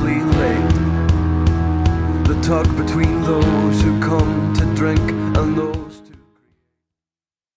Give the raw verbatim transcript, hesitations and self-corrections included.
really late. The talk between those who come to drink and those